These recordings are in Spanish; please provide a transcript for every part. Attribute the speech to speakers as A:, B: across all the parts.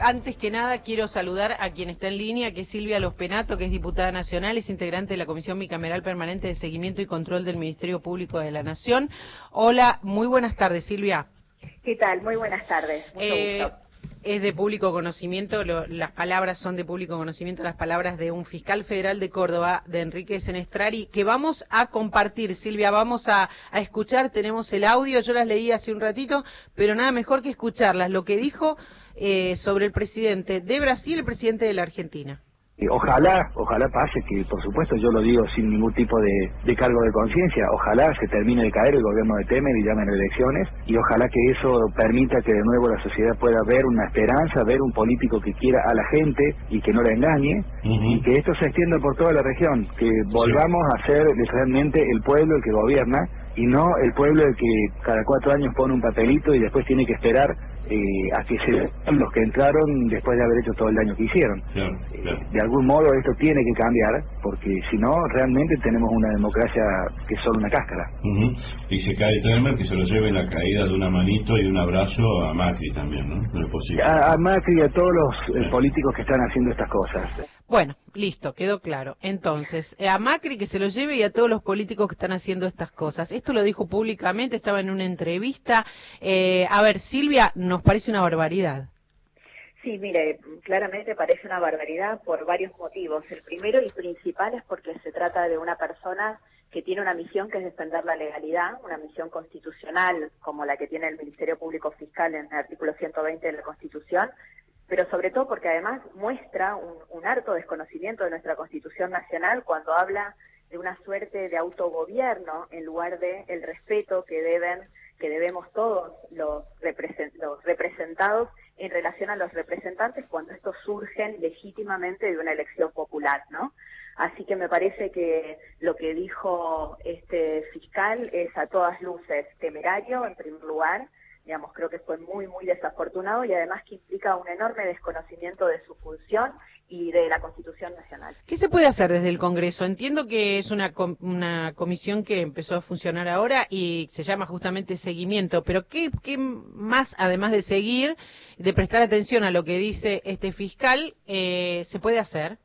A: antes que nada quiero saludar a quien está en línea, que es Silvia Lospenato, que es diputada nacional, es integrante de la Comisión Bicameral Permanente de Seguimiento y Control del Ministerio Público de la Nación. Hola, muy buenas tardes, Silvia.
B: ¿Qué tal? Muy buenas tardes. Mucho gusto.
A: Es de público conocimiento, las palabras son de público conocimiento, las palabras de un fiscal federal de Córdoba, de Enrique Senestrari, que vamos a compartir, Silvia, vamos a escuchar, tenemos el audio, yo las leí hace un ratito, pero nada mejor que escucharlas, lo que dijo sobre el presidente de Brasil, el presidente de la Argentina.
C: Ojalá pase, que por supuesto yo lo digo sin ningún tipo de cargo de conciencia, ojalá se termine de caer el gobierno de Temer y llamen elecciones, y ojalá que eso permita que de nuevo la sociedad pueda ver una esperanza, ver un político que quiera a la gente y que no la engañe, y que esto se extienda por toda la región, que volvamos a ser realmente el pueblo el que gobierna, y no el pueblo el que cada 4 años pone un papelito y después tiene que esperar a que sean los que entraron después de haber hecho todo el daño que hicieron.
D: Claro.
C: De algún modo esto tiene que cambiar, porque si no, realmente tenemos una democracia que es solo una cáscara.
D: Y se cae Temer, que se lo lleve la caída de una manito y de un abrazo a Macri también, ¿no? No es posible.
C: A Macri y a todos los políticos que están haciendo estas cosas.
A: Bueno, listo, quedó claro. Entonces, a Macri que se lo lleve y a todos los políticos que están haciendo estas cosas. Esto lo dijo públicamente, estaba en una entrevista. A ver, Silvia, nos parece una barbaridad.
B: Sí, mire, claramente parece una barbaridad por varios motivos. El primero y principal es porque se trata de una persona que tiene una misión que es defender la legalidad, una misión constitucional como la que tiene el Ministerio Público Fiscal en el artículo 120 de la Constitución, pero sobre todo porque además muestra un harto desconocimiento de nuestra Constitución Nacional cuando habla de una suerte de autogobierno en lugar de el respeto que debemos todos los representados en relación a los representantes cuando estos surgen legítimamente de una elección popular, ¿no? Así que me parece que lo que dijo este fiscal es a todas luces temerario, en primer lugar. Digamos, creo que fue muy, muy desafortunado y además que implica un enorme desconocimiento de su función y de la Constitución Nacional.
A: ¿Qué se puede hacer desde el Congreso? Entiendo que es una comisión que empezó a funcionar ahora y se llama justamente seguimiento, pero ¿qué más, además de seguir, de prestar atención a lo que dice este fiscal, se puede hacer?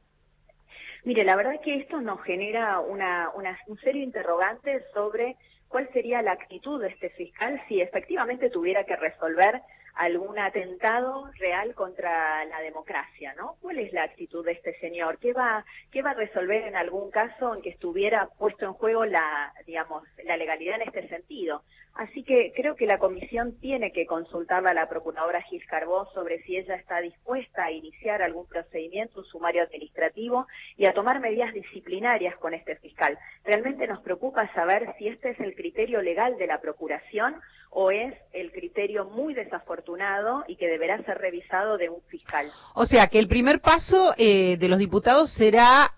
B: Mire, la verdad es que esto nos genera un serio interrogante sobre cuál sería la actitud de este fiscal si efectivamente tuviera que resolver algún atentado real contra la democracia, ¿no? ¿Cuál es la actitud de este señor? ¿Qué va a resolver en algún caso en que estuviera puesto en juego la legalidad en este sentido? Así que creo que la comisión tiene que consultarle a la procuradora Gil Carbó sobre si ella está dispuesta a iniciar algún procedimiento, un sumario administrativo y a tomar medidas disciplinarias con este fiscal. Realmente nos preocupa saber si este es el criterio legal de la procuración o es el criterio muy desafortunado y que deberá ser revisado de un fiscal.
A: O sea, que el primer paso de los diputados será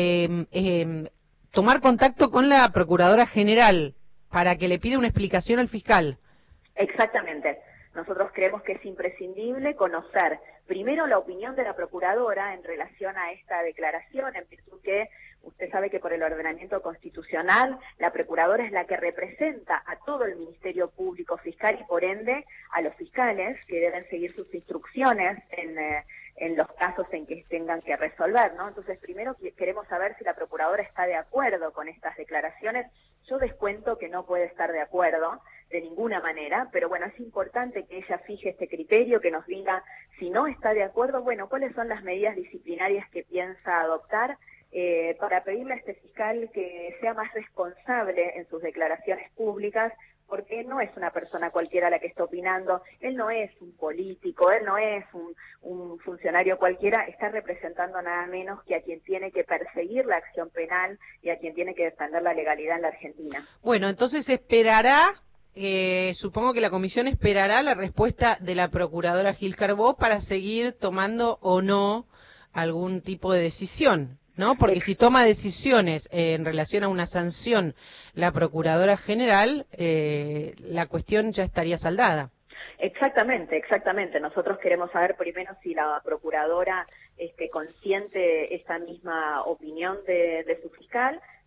A: tomar contacto con la Procuradora General para que le pida una explicación al fiscal.
B: Exactamente. Nosotros creemos que es imprescindible conocer primero la opinión de la Procuradora en relación a esta declaración, en virtud que usted sabe que por el ordenamiento constitucional la Procuradora es la que representa a todo el Ministerio Público Fiscal y por ende a los fiscales que deben seguir sus instrucciones en los casos en que tengan que resolver, ¿no? Entonces, primero queremos saber si la Procuradora está de acuerdo con estas declaraciones. Yo descuento que no puede estar de acuerdo de ninguna manera, pero bueno, es importante que ella fije este criterio, que nos diga si no está de acuerdo, bueno, cuáles son las medidas disciplinarias que piensa adoptar para pedirle a este fiscal que sea más responsable en sus declaraciones públicas, porque no es una persona cualquiera la que está opinando, él no es un político, él no es un funcionario cualquiera, está representando nada menos que a quien tiene que perseguir la acción penal y a quien tiene que defender la legalidad en la Argentina.
A: Bueno, entonces esperará, supongo que la comisión esperará la respuesta de la procuradora Gil Carbó para seguir tomando o no algún tipo de decisión, ¿no? Porque si toma decisiones en relación a una sanción la Procuradora General, la cuestión ya estaría saldada.
B: Exactamente. Nosotros queremos saber primero si la Procuradora consiente esta misma opinión de su fiscal,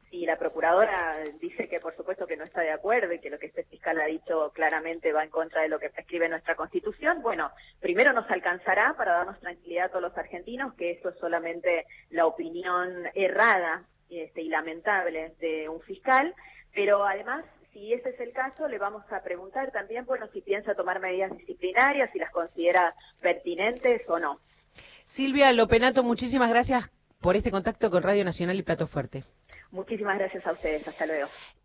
B: si la procuradora dice que por supuesto que no está de acuerdo y que lo que este fiscal ha dicho claramente va en contra de lo que prescribe nuestra Constitución, bueno, primero nos alcanzará para darnos tranquilidad a todos los argentinos que eso es solamente la opinión errada y lamentable de un fiscal, pero además, si ese es el caso, le vamos a preguntar también, bueno, si piensa tomar medidas disciplinarias, si las considera pertinentes o no.
A: Silvia Lopenato, muchísimas gracias por este contacto con Radio Nacional y Plato Fuerte.
B: Muchísimas gracias a ustedes. Hasta luego.